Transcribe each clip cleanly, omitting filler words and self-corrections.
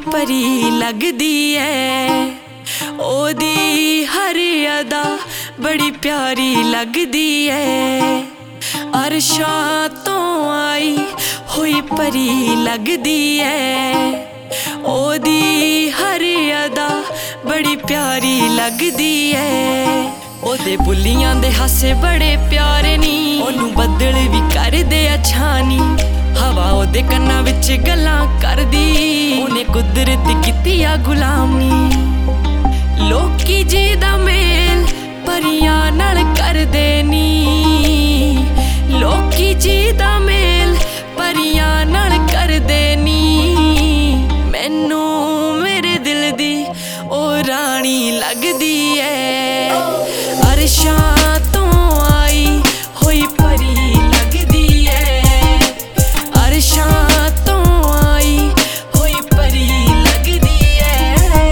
परी लगदी है। ओदी हर अदा बड़ी प्यारी लगदी है। अरशां तो आई हुई परी लगदी है। ओदी हर अदा बड़ी प्यारी लगदी है। ओदे बुल्लियां दे हासे बड़े प्यारे नी। ओनू बदल भी कर दे अच्छा नी। हवा ओदे कन्नां विच गल्लां करदी। ओने कुदरत कीती आ गुलामी। लोकी जी दा मेल परियां नाल करदे नी। लोकी जी दा मेल परियां नाल करदे नी। मैनू मेरे दिल दी ओ रानी लगदी है। अरशां तो आई हुई परी लगदी है। अरशां तो आई हुई परी लगदी है।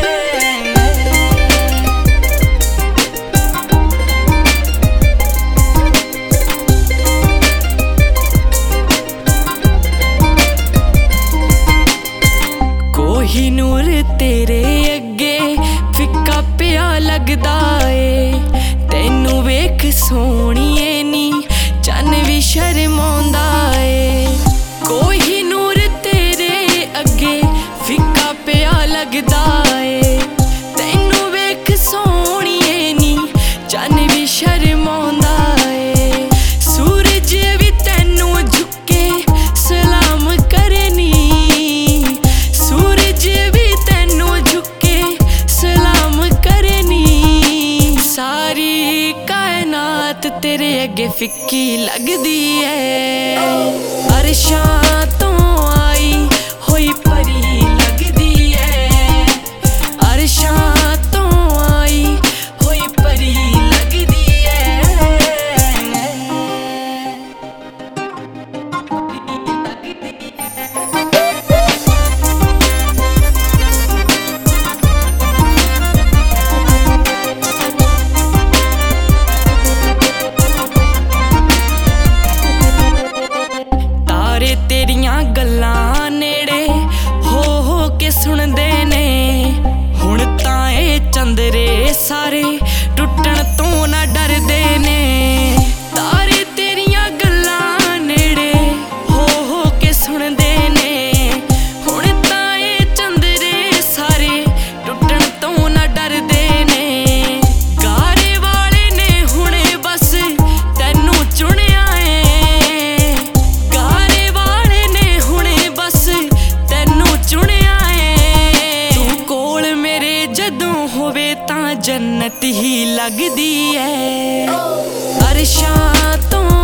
कोहिनूर तेरे अगे फिक्का पिया लगदा है। तैनू वेख सोहणीए नी चन्न भी शर्माउंदा है। कोहिनूर तेरे अगे फिक्का पिया लगदा है। तैनू वेख सोहणीए नी चन्न भी शर्माउंदा है। सूरज भी तैनू झुके सलाम करनी। सूरज भी तैनू झुके सलाम करनी। सारी कायनात तेरे अगे फिक्की लगदी है। अरशां तो आई हुई परी लगदी है। अरशां तो आई हुई परी लगदी है। तेरियां गल्लां नेड़े हो के सुनदे ने। हुण तां ए चंदरे सारे टुटण तो ना डरदे ने। तारे तेरियां गल्लां नेड़े हो के सुनदे ने। हुण तां ए चंदरे सारे टुटण तो ना डरदे ने। गारे वाले ने हुणे बस तैनू चुनिया जन्नत ही लगदी है। अरशां तो